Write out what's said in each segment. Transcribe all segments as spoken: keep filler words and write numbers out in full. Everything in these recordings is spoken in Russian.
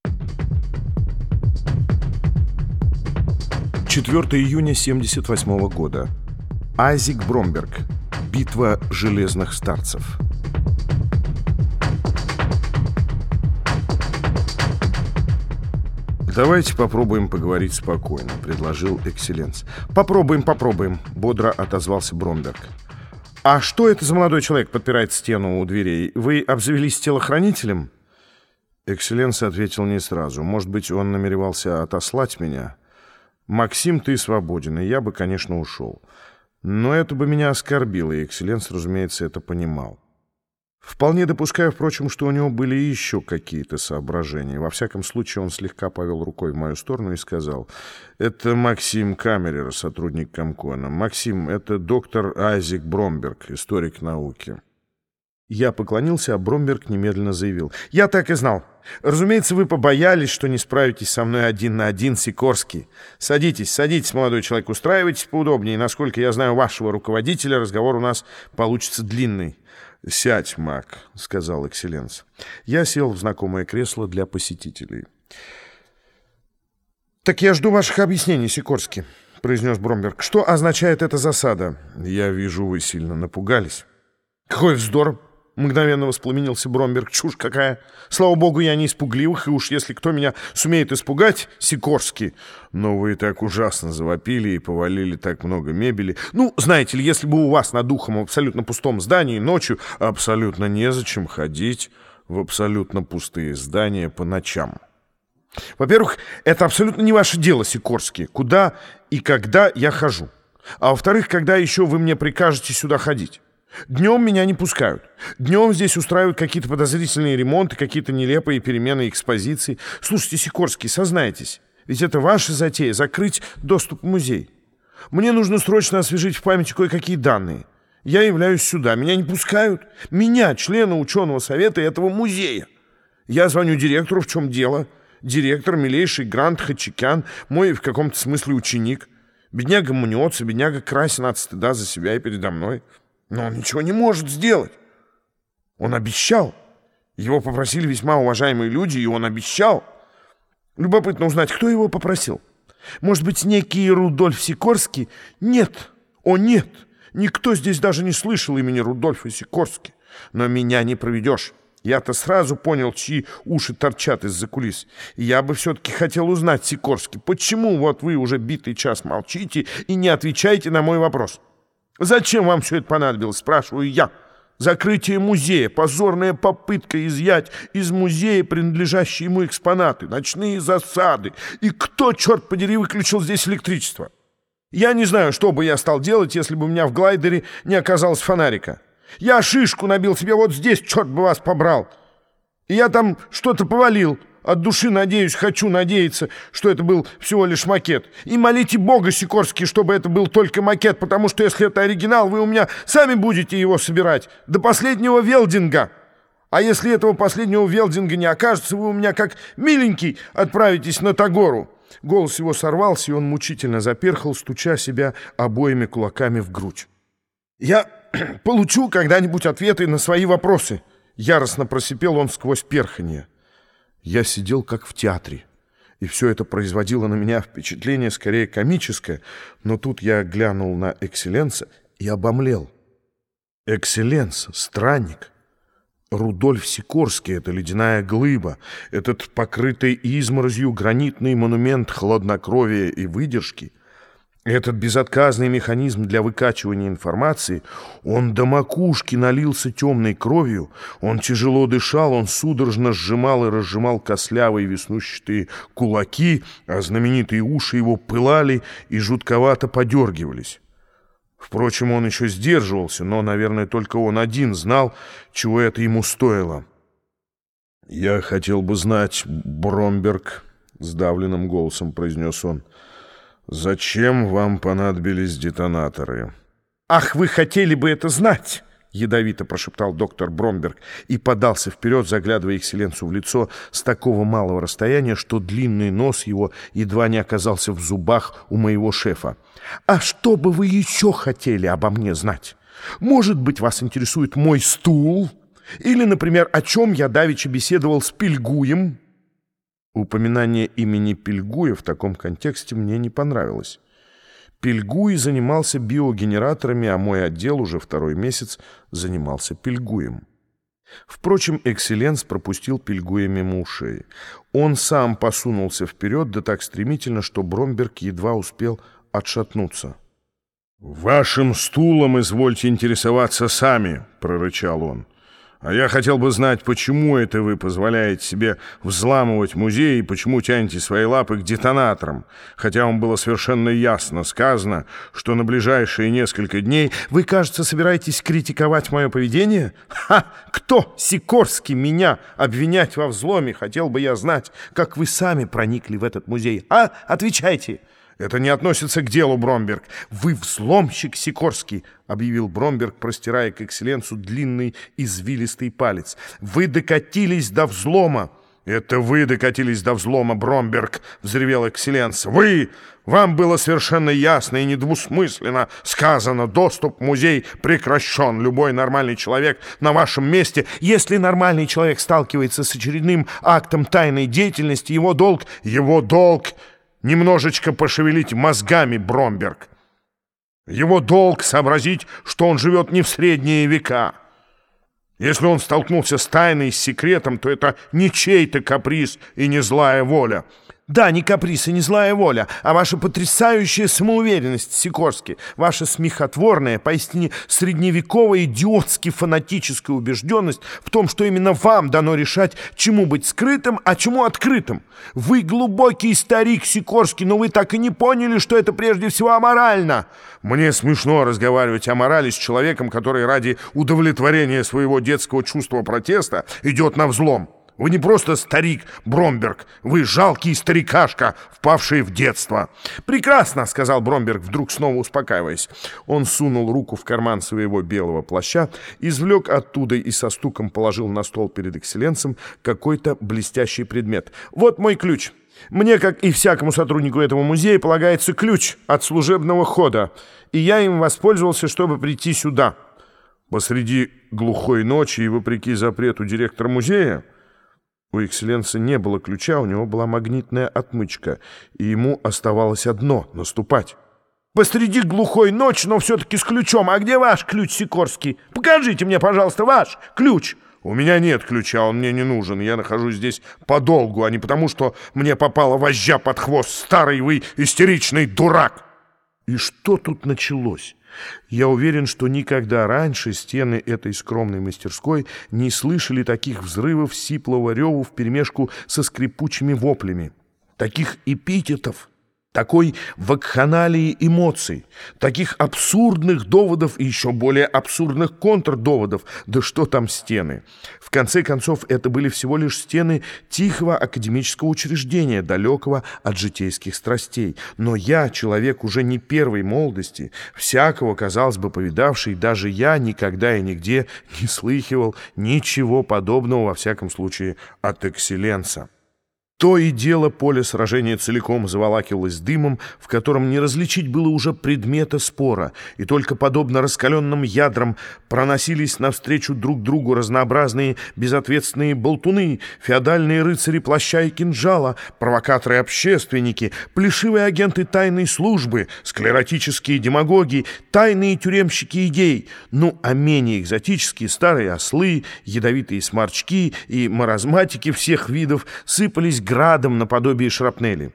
четвёртого июня семьдесят восьмого года. Айзек Бромберг. Битва железных старцев. «Давайте попробуем поговорить спокойно», — предложил Экселленс. «Попробуем, попробуем», — бодро отозвался Бромберг. «А что это за молодой человек подпирает стену у дверей? Вы обзавелись телохранителем?» Экселленс ответил не сразу. Может быть, он намеревался отослать меня? «Максим, ты свободен, и я бы, конечно, ушел. Но это бы меня оскорбило, и Экселленс, разумеется, это понимал. Вполне допускаю, впрочем, что у него были еще какие-то соображения. Во всяком случае, он слегка повел рукой в мою сторону и сказал: «Это Максим Камерер, сотрудник Комкона. Максим, это доктор Айзек Бромберг, историк науки». Я поклонился, а Бромберг немедленно заявил: «Я так и знал. Разумеется, вы побоялись, что не справитесь со мной один на один, Сикорский. Садитесь, садитесь, молодой человек, устраивайтесь поудобнее. Насколько я знаю вашего руководителя, разговор у нас получится длинный». «Сядь, Мак», — сказал Экселленс. Я сел в знакомое кресло для посетителей. «Так я жду ваших объяснений, Сикорский», — произнес Бромберг. «Что означает эта засада?» «Я вижу, вы сильно напугались». «Какой вздор!» — мгновенно воспламенился Бромберг. «Чушь какая! Слава богу, я не испугливых, и уж если кто меня сумеет испугать, Сикорский». «Но вы так ужасно завопили и повалили так много мебели». «Ну, знаете ли, если бы у вас над ухом в абсолютно пустом здании ночью абсолютно незачем ходить в абсолютно пустые здания по ночам». «Во-первых, это абсолютно не ваше дело, Сикорский, куда и когда я хожу. А во-вторых, когда еще вы мне прикажете сюда ходить? Днем меня не пускают. Днем здесь устраивают какие-то подозрительные ремонты, какие-то нелепые перемены экспозиции. Слушайте, Сикорский, сознайтесь, ведь это ваша затея — закрыть доступ в музей. Мне нужно срочно освежить в памяти кое-какие данные. Я являюсь сюда, меня не пускают. Меня, члена ученого совета этого музея. Я звоню директору, в чем дело. Директор, милейший Грант Хачикян, мой в каком-то смысле ученик. Бедняга мнется, бедняга красен от стыда за себя и передо мной. Но он ничего не может сделать. Он обещал. Его попросили весьма уважаемые люди, и он обещал. Любопытно узнать, кто его попросил. Может быть, некий Рудольф Сикорский? Нет, о нет, никто здесь даже не слышал имени Рудольфа Сикорский. Но меня не проведешь. Я-то сразу понял, чьи уши торчат из-за кулис. И я бы все-таки хотел узнать, Сикорский, почему вот вы уже битый час молчите и не отвечаете на мой вопрос? Зачем вам все это понадобилось, спрашиваю я? Закрытие музея, позорная попытка изъять из музея принадлежащие ему экспонаты, ночные засады. И кто, черт подери, выключил здесь электричество? Я не знаю, что бы я стал делать, если бы у меня в глайдере не оказалось фонарика. Я шишку набил себе вот здесь, черт бы вас побрал. И я там что-то повалил. От души надеюсь, хочу надеяться, что это был всего лишь макет. И молите Бога, Сикорский, чтобы это был только макет, потому что если это оригинал, вы у меня сами будете его собирать до последнего велдинга. А если этого последнего велдинга не окажется, вы у меня как миленький отправитесь на Тагору». Голос его сорвался, и он мучительно заперхал, стуча себя обоими кулаками в грудь. «Я получу когда-нибудь ответы на свои вопросы», — яростно просипел он сквозь перханье. Я сидел как в театре, и все это производило на меня впечатление скорее комическое, но тут я глянул на Экселленса и обомлел. Экселленс, странник. Рудольф Сикорский — это ледяная глыба, этот покрытый изморозью гранитный монумент хладнокровия и выдержки. Этот безотказный механизм для выкачивания информации, он до макушки налился темной кровью, он тяжело дышал, он судорожно сжимал и разжимал костлявые веснущатые кулаки, а знаменитые уши его пылали и жутковато подергивались. Впрочем, он еще сдерживался, но, наверное, только он один знал, чего это ему стоило. «Я хотел бы знать, Бромберг», — сдавленным голосом произнес он, — «зачем вам понадобились детонаторы?» «Ах, вы хотели бы это знать!» — ядовито прошептал доктор Бромберг и подался вперед, заглядывая Экселленсу в лицо с такого малого расстояния, что длинный нос его едва не оказался в зубах у моего шефа. «А что бы вы еще хотели обо мне знать? Может быть, вас интересует мой стул? Или, например, о чем я давеча беседовал с Пильгуем?» Упоминание имени Пильгуя в таком контексте мне не понравилось. Пильгуй занимался биогенераторами, а мой отдел уже второй месяц занимался Пильгуем. Впрочем, Экселленс пропустил Пильгуя мимо ушей. Он сам посунулся вперед, да так стремительно, что Бромберг едва успел отшатнуться. «Вашим стулом извольте интересоваться сами», — прорычал он. «А я хотел бы знать, почему это вы позволяете себе взламывать музей и почему тянете свои лапы к детонаторам, хотя вам было совершенно ясно сказано, что на ближайшие несколько дней вы, кажется, собираетесь критиковать мое поведение? Ха! Кто, Сикорский, меня обвинять во взломе? Хотел бы я знать, как вы сами проникли в этот музей. А? Отвечайте!» «Это не относится к делу, Бромберг. Вы взломщик, Сикорский», — объявил Бромберг, простирая к Экселленсу длинный извилистый палец. «Вы докатились до взлома». «Это вы докатились до взлома, Бромберг», — взревел Экселленс. «Вы! Вам было совершенно ясно и недвусмысленно сказано, доступ в музей прекращен. Любой нормальный человек на вашем месте, если нормальный человек сталкивается с очередным актом тайной деятельности, его долг... Его долг... Немножечко пошевелить мозгами, Бромберг. Его долг сообразить, что он живет не в средние века. Если он столкнулся с тайной, с секретом, то это не чей-то каприз и не злая воля. Да, не каприз и не злая воля, а ваша потрясающая самоуверенность, Сикорский, ваша смехотворная, поистине средневековая, идиотски фанатическая убежденность в том, что именно вам дано решать, чему быть скрытым, а чему открытым. Вы глубокий старик, Сикорский, но вы так и не поняли, что это прежде всего аморально. Мне смешно разговаривать о морали с человеком, который ради удовлетворения своего детского чувства протеста идет на взлом. Вы не просто старик, Бромберг, вы жалкий старикашка, впавший в детство. «Прекрасно», — сказал Бромберг, вдруг снова успокаиваясь. Он сунул руку в карман своего белого плаща, извлек оттуда и со стуком положил на стол перед Экселленсом какой-то блестящий предмет. «Вот мой ключ. Мне, как и всякому сотруднику этого музея, полагается ключ от служебного хода, и я им воспользовался, чтобы прийти сюда». Посреди глухой ночи и вопреки запрету директора музея? У Экселленса не было ключа, у него была магнитная отмычка, и ему оставалось одно — наступать. «Посреди глухой ночи, но все-таки с ключом. А где ваш ключ, Сикорский? Покажите мне, пожалуйста, ваш ключ!» «У меня нет ключа, он мне не нужен. Я нахожусь здесь подолгу, а не потому, что мне попала вожжа под хвост. Старый вы истеричный дурак!» И что тут началось? Я уверен, что никогда раньше стены этой скромной мастерской не слышали таких взрывов сиплого рёва вперемешку со скрипучими воплями, таких эпитетов, такой вакханалии эмоций, таких абсурдных доводов и еще более абсурдных контрдоводов. Да что там стены? В конце концов, это были всего лишь стены тихого академического учреждения, далекого от житейских страстей. Но я, человек уже не первой молодости, всякого, казалось бы, повидавший, даже я никогда и нигде не слыхивал ничего подобного, во всяком случае, от Экселленса. То и дело поле сражения целиком заволакивалось дымом, в котором не различить было уже предмета спора, и только подобно раскаленным ядрам проносились навстречу друг другу разнообразные безответственные болтуны, феодальные рыцари плаща и кинжала, провокаторы-общественники, плешивые агенты тайной службы, склеротические демагоги, тайные тюремщики идей, ну а менее экзотические старые ослы, ядовитые сморчки и маразматики всех видов сыпались градом наподобие шрапнели.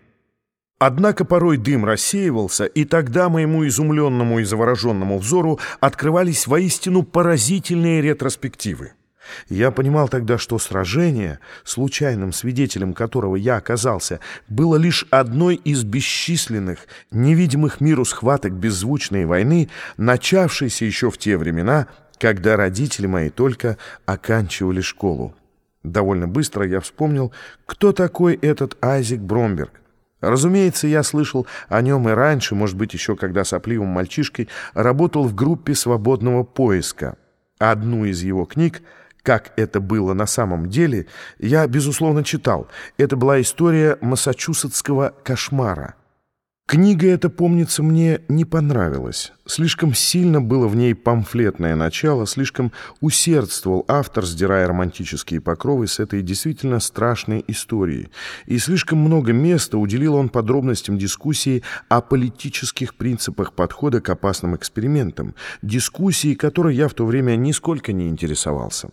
Однако порой дым рассеивался, и тогда моему изумленному и завороженному взору открывались воистину поразительные ретроспективы. Я понимал тогда, что сражение, случайным свидетелем которого я оказался, было лишь одной из бесчисленных, невидимых миру схваток беззвучной войны, начавшейся еще в те времена, когда родители мои только оканчивали школу. Довольно быстро я вспомнил, кто такой этот Айзек Бромберг. Разумеется, я слышал о нем и раньше, может быть, еще когда сопливым мальчишкой работал в группе свободного поиска. Одну из его книг, «Как это было на самом деле», я, безусловно, читал. Это была история массачусетского кошмара. Книга эта, помнится, мне не понравилась. Слишком сильно было в ней памфлетное начало, слишком усердствовал автор, сдирая романтические покровы с этой действительно страшной истории. И слишком много места уделил он подробностям дискуссии о политических принципах подхода к опасным экспериментам, дискуссии, которой я в то время нисколько не интересовался.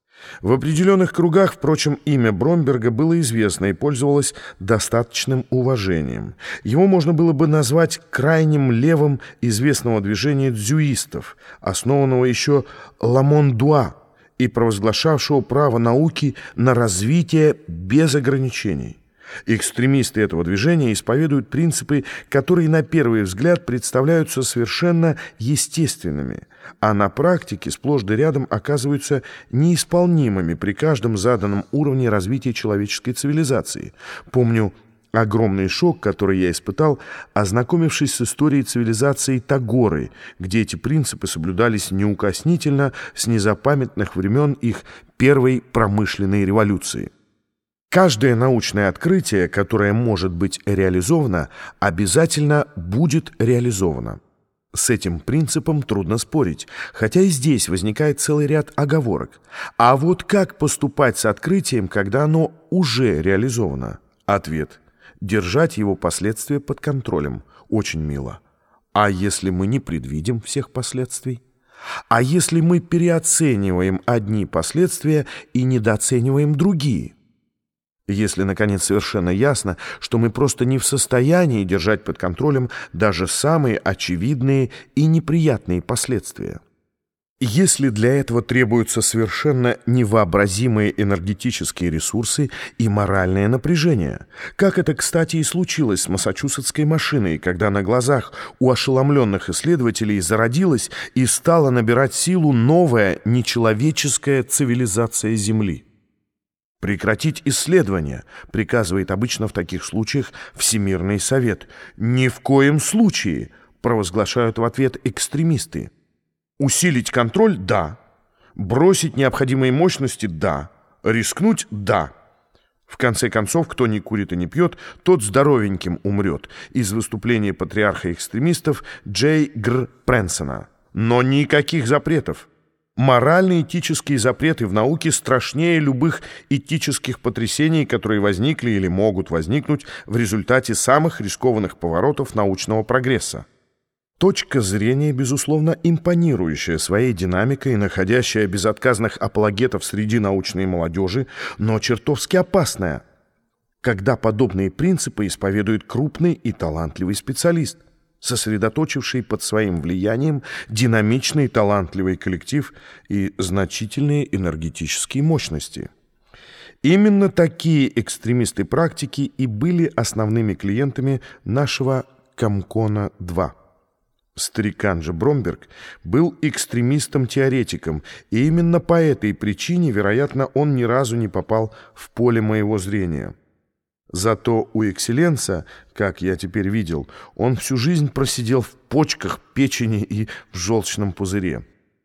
В определенных кругах, впрочем, имя Бромберга было известно и пользовалось достаточным уважением. Его можно было бы назвать крайним левым известного движения дзюистов, основанного еще Ламон-Дуа и провозглашавшего право науки на развитие без ограничений. Экстремисты этого движения исповедуют принципы, которые на первый взгляд представляются совершенно естественными, а на практике сплошь да рядом оказываются неисполнимыми при каждом заданном уровне развития человеческой цивилизации. Помню огромный шок, который я испытал, ознакомившись с историей цивилизации Тагоры, где эти принципы соблюдались неукоснительно с незапамятных времен их первой промышленной революции. Каждое научное открытие, которое может быть реализовано, обязательно будет реализовано. С этим принципом трудно спорить, хотя и здесь возникает целый ряд оговорок. А вот как поступать с открытием, когда оно уже реализовано? Ответ: держать его последствия под контролем. Очень мило. А если мы не предвидим всех последствий? А если мы переоцениваем одни последствия и недооцениваем другие? Если, наконец, совершенно ясно, что мы просто не в состоянии держать под контролем даже самые очевидные и неприятные последствия. Если для этого требуются совершенно невообразимые энергетические ресурсы и моральное напряжение, как это, кстати, и случилось с массачусетской машиной, когда на глазах у ошеломленных исследователей зародилась и стала набирать силу новая нечеловеческая цивилизация Земли. «Прекратить исследования», приказывает обычно в таких случаях Всемирный совет. «Ни в коем случае», провозглашают в ответ экстремисты. «Усилить контроль – да. Бросить необходимые мощности – да. Рискнуть – да». В конце концов, кто не курит и не пьет, тот здоровеньким умрет. Из выступления патриарха экстремистов Джей Гр Прэнсона. Но никаких запретов. Морально-этические запреты в науке страшнее любых этических потрясений, которые возникли или могут возникнуть в результате самых рискованных поворотов научного прогресса. Точка зрения, безусловно, импонирующая своей динамикой и находящая безотказных апологетов среди научной молодежи, но чертовски опасная, когда подобные принципы исповедует крупный и талантливый специалист, сосредоточивший под своим влиянием динамичный и талантливый коллектив и значительные энергетические мощности. Именно такие экстремисты практики и были основными клиентами нашего Комкона два. Старикан же Бромберг был экстремистом-теоретиком, и именно по этой причине, вероятно, он ни разу не попал в поле моего зрения. Зато у экселленса, как я теперь видел, он всю жизнь просидел в почках, печени и в желчном пузыре.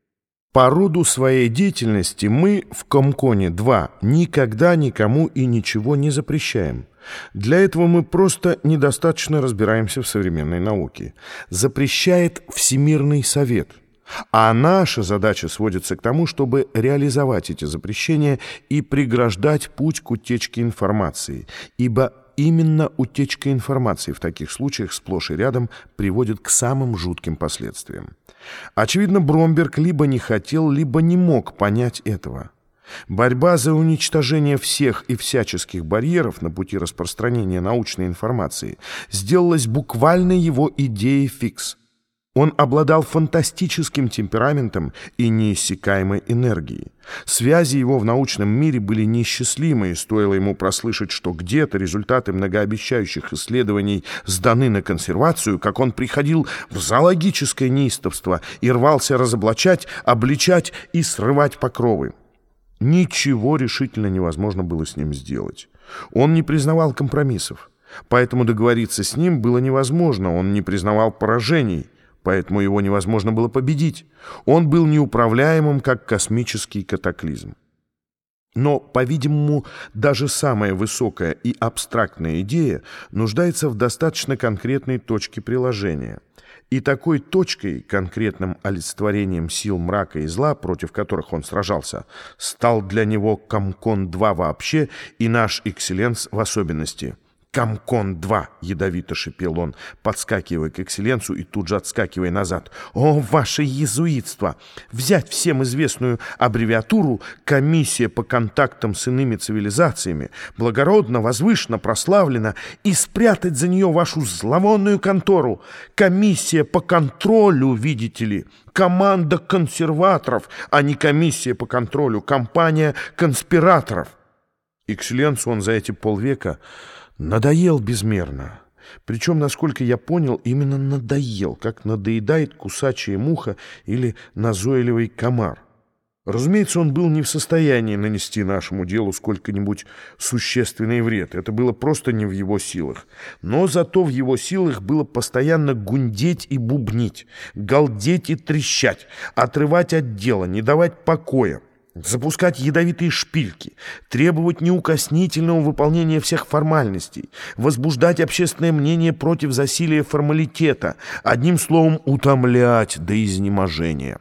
По роду своей деятельности мы в Комконе два никогда никому и ничего не запрещаем. Для этого мы просто недостаточно разбираемся в современной науке. Запрещает Всемирный совет. А наша задача сводится к тому, чтобы реализовать эти запрещения и преграждать путь к утечке информации, ибо именно утечка информации в таких случаях сплошь и рядом приводит к самым жутким последствиям. Очевидно, Бромберг либо не хотел, либо не мог понять этого. Борьба за уничтожение всех и всяческих барьеров на пути распространения научной информации сделалась буквально его идеей фикс. Он обладал фантастическим темпераментом и неиссякаемой энергией. Связи его в научном мире были неисчислимы, и стоило ему прослышать, что где-то результаты многообещающих исследований сданы на консервацию, как он приходил в зоологическое неистовство и рвался разоблачать, обличать и срывать покровы. Ничего решительно невозможно было с ним сделать. Он не признавал компромиссов, поэтому договориться с ним было невозможно, он не признавал поражений, поэтому его невозможно было победить. Он был неуправляемым, как космический катаклизм. Но, по-видимому, даже самая высокая и абстрактная идея нуждается в достаточно конкретной точке приложения. И такой точкой, конкретным олицетворением сил мрака и зла, против которых он сражался, стал для него Комкон-два вообще и наш Экселленс в особенности. «Комкон-два!» — ядовито шипел он, подскакивая к Экселленсу и тут же отскакивая назад. «О, ваше иезуитство! Взять всем известную аббревиатуру «Комиссия по контактам с иными цивилизациями», благородно, возвышенно, прославленно, и спрятать за нее вашу зловонную контору. Комиссия по контролю, видите ли, команда консерваторов, а не комиссия по контролю, компания конспираторов». Экселленсу он за эти полвека надоел безмерно. Причем, насколько я понял, именно надоел, как надоедает кусачая муха или назойливый комар. Разумеется, он был не в состоянии нанести нашему делу сколько-нибудь существенный вред. Это было просто не в его силах. Но зато в его силах было постоянно гундеть и бубнить, галдеть и трещать, отрывать от дела, не давать покоя, запускать ядовитые шпильки, требовать неукоснительного выполнения всех формальностей, возбуждать общественное мнение против засилия формалитета, одним словом, утомлять до изнеможения.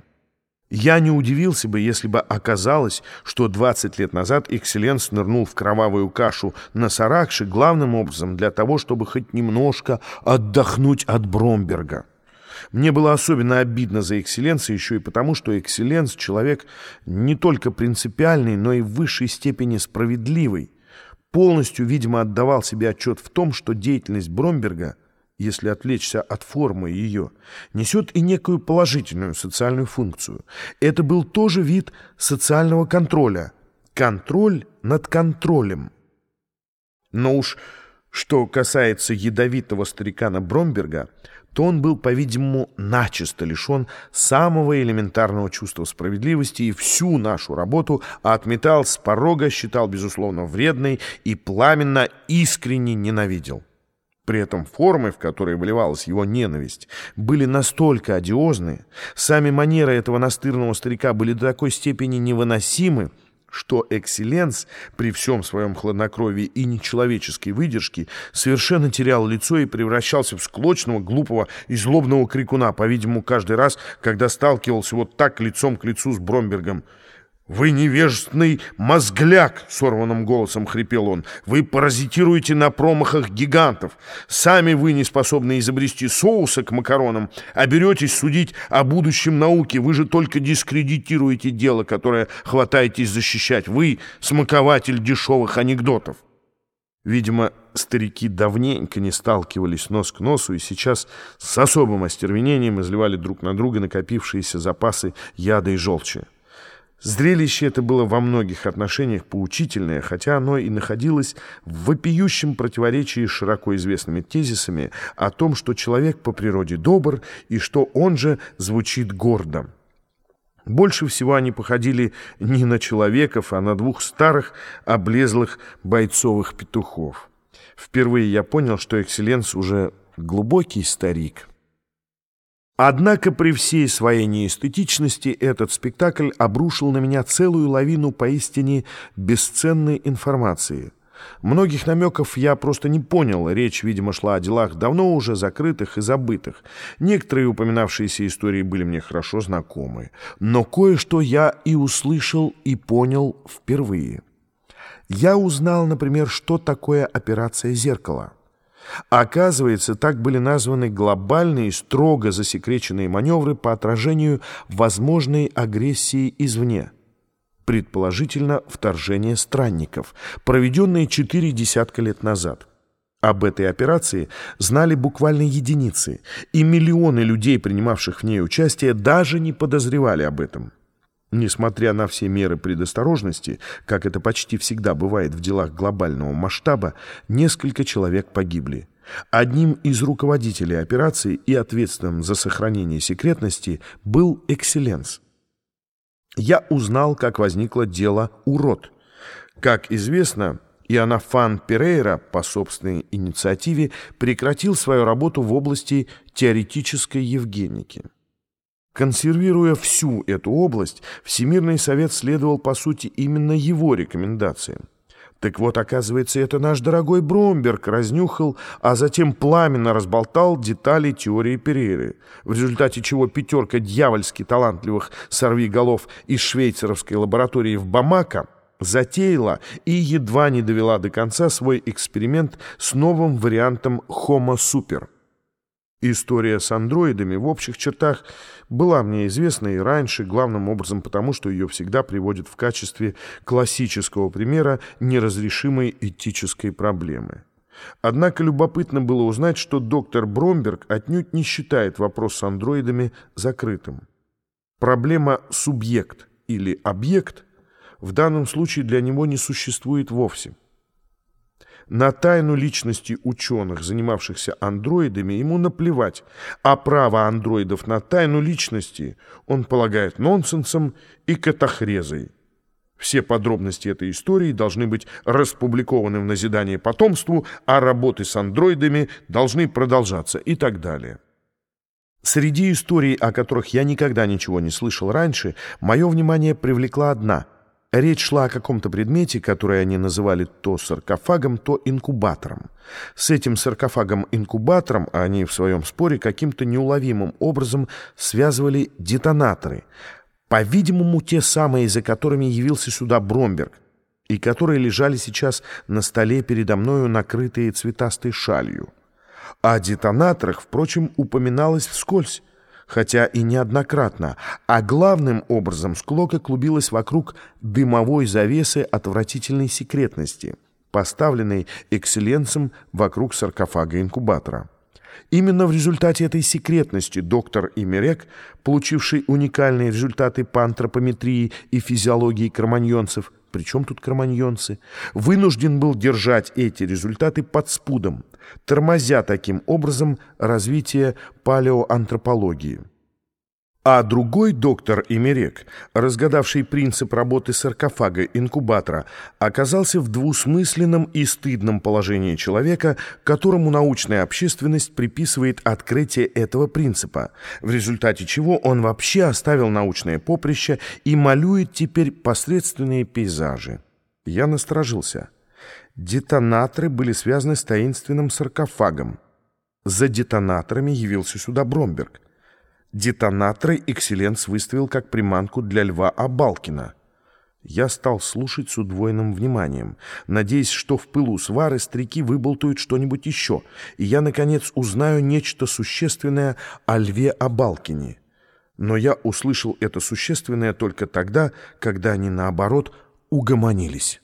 Я не удивился бы, если бы оказалось, что двадцать лет назад Экселленс нырнул в кровавую кашу на Саракше главным образом для того, чтобы хоть немножко отдохнуть от Бромберга. Мне было особенно обидно за Экселленса еще и потому, что Экселленс — человек не только принципиальный, но и в высшей степени справедливый. Полностью, видимо, отдавал себе отчет в том, что деятельность Бромберга, если отвлечься от формы ее, несет и некую положительную социальную функцию. Это был тоже вид социального контроля. Контроль над контролем. Но уж что касается ядовитого старикана Бромберга, то он был, по-видимому, начисто лишен самого элементарного чувства справедливости и всю нашу работу отметал с порога, считал, безусловно, вредной и пламенно, искренне ненавидел. При этом формы, в которые выливалась его ненависть, были настолько одиозны, сами манеры этого настырного старика были до такой степени невыносимы, что Экселленс при всем своем хладнокровии и нечеловеческой выдержке совершенно терял лицо и превращался в склочного, глупого и злобного крикуна, по-видимому, каждый раз, когда сталкивался вот так лицом к лицу с Бромбергом. «Вы невежественный мозгляк!» — сорванным голосом хрипел он. «Вы паразитируете на промахах гигантов. Сами вы не способны изобрести соуса к макаронам, а беретесь судить о будущем науки. Вы же только дискредитируете дело, которое хватаетесь защищать. Вы — смакователь дешевых анекдотов». Видимо, старики давненько не сталкивались нос к носу и сейчас с особым остервенением изливали друг на друга накопившиеся запасы яда и желчи. Зрелище это было во многих отношениях поучительное, хотя оно и находилось в вопиющем противоречии с широко известными тезисами о том, что человек по природе добр и что он же звучит гордо. Больше всего они походили не на человеков, а на двух старых, облезлых бойцовых петухов. Впервые я понял, что Экселленс уже глубокий старик. Однако при всей своей неэстетичности этот спектакль обрушил на меня целую лавину поистине бесценной информации. Многих намеков я просто не понял, речь, видимо, шла о делах давно уже закрытых и забытых. Некоторые упоминавшиеся истории были мне хорошо знакомы, но кое-что я и услышал, и понял впервые. Я узнал, например, что такое операция «Зеркало». Оказывается, так были названы глобальные, строго засекреченные маневры по отражению возможной агрессии извне, предположительно вторжение странников, проведенные четыре десятка лет назад. Об этой операции знали буквально единицы, и миллионы людей, принимавших в ней участие, даже не подозревали об этом. Несмотря на все меры предосторожности, как это почти всегда бывает в делах глобального масштаба, несколько человек погибли. Одним из руководителей операции и ответственным за сохранение секретности был Экселленс. Я узнал, как возникло дело «Урод». Как известно, Иоаннафан Перейра по собственной инициативе прекратил свою работу в области теоретической евгеники. Консервируя всю эту область, Всемирный совет следовал, по сути, именно его рекомендациям. Так вот, оказывается, это наш дорогой Бромберг разнюхал, а затем пламенно разболтал детали теории Перейры, в результате чего пятерка дьявольски талантливых сорвиголов из швейцаровской лаборатории в Бамако затеяла и едва не довела до конца свой эксперимент с новым вариантом Homo Super. История с андроидами в общих чертах была мне известна и раньше, главным образом потому, что ее всегда приводят в качестве классического примера неразрешимой этической проблемы. Однако любопытно было узнать, что доктор Бромберг отнюдь не считает вопрос с андроидами закрытым. Проблема «субъект» или «объект» в данном случае для него не существует вовсе. На тайну личности ученых, занимавшихся андроидами, ему наплевать, а право андроидов на тайну личности он полагает нонсенсом и катахрезой. Все подробности этой истории должны быть распубликованы в назидание потомству, а работы с андроидами должны продолжаться и так далее. Среди историй, о которых я никогда ничего не слышал раньше, мое внимание привлекла одна. Речь шла о каком-то предмете, который они называли то саркофагом, то инкубатором. С этим саркофагом-инкубатором они в своем споре каким-то неуловимым образом связывали детонаторы, по-видимому, те самые, за которыми явился сюда Бромберг, и которые лежали сейчас на столе передо мною, накрытые цветастой шалью. О детонаторах, впрочем, упоминалось вскользь, хотя и неоднократно, а главным образом склока клубилась вокруг дымовой завесы отвратительной секретности, поставленной экселленсом вокруг саркофага-инкубатора. Именно в результате этой секретности доктор Имерек, получивший уникальные результаты по антропометрии и физиологии кроманьонцев, причем тут кроманьонцы, вынужден был держать эти результаты под спудом, тормозя таким образом развитие палеоантропологии. А другой доктор Имерек, разгадавший принцип работы саркофага-инкубатора, оказался в двусмысленном и стыдном положении человека, которому научная общественность приписывает открытие этого принципа, в результате чего он вообще оставил научное поприще и малюет теперь посредственные пейзажи. Я насторожился. Детонаторы были связаны с таинственным саркофагом. За детонаторами явился сюда Бромберг. Детонаторы экселленс выставил как приманку для Льва Абалкина. Я стал слушать с удвоенным вниманием, надеясь, что в пылу свары старики выболтают что-нибудь еще, и я, наконец, узнаю нечто существенное о Льве Абалкине. Но я услышал это существенное только тогда, когда они, наоборот, угомонились.